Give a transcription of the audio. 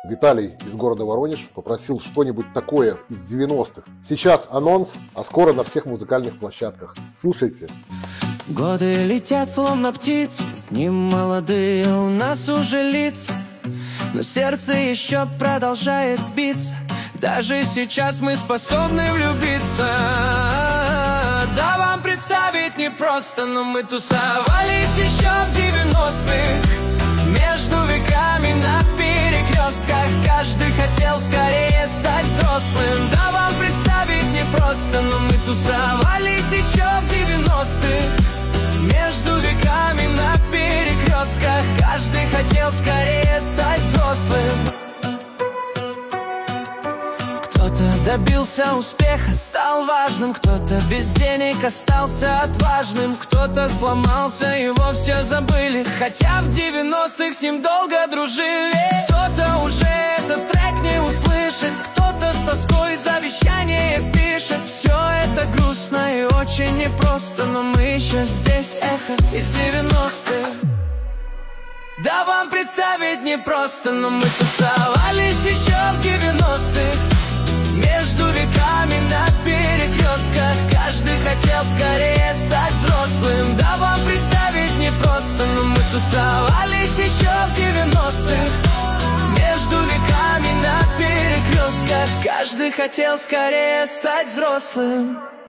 Виталий из города Воронеж попросил что-нибудь такое из 90-х. Сейчас анонс, а скоро на всех музыкальных площадках. Слушайте. Годы летят словно птицы, не молодые у нас уже лица, но сердце еще продолжает биться. Даже сейчас мы способны влюбиться. Да, вам представить непросто, но мы тусовались еще в 90-х. Между веками на перекрестках каждый хотел скорее стать взрослым. Да, вам представить непросто, но мы тусовались еще в 90-х. Между веками на перекрестках каждый хотел скорее стать взрослым. Кто-то добился успеха, стал важным, кто-то без денег остался отважным, кто-то сломался, его все забыли, хотя в 90-х с ним долго дружили. Кто-то уже этот трек не услышит, кто-то с тоской завещание пишет. Все это грустно и очень непросто, но мы еще здесь, эхо из 90-х. Да, вам представить непросто, но мы тусовались еще в 90-х. Между веками на перекрестках каждый хотел скорее стать взрослым. Да, вам представить непросто, но мы тусовались еще в 90-х. Между веками на перекрестках каждый хотел скорее стать взрослым.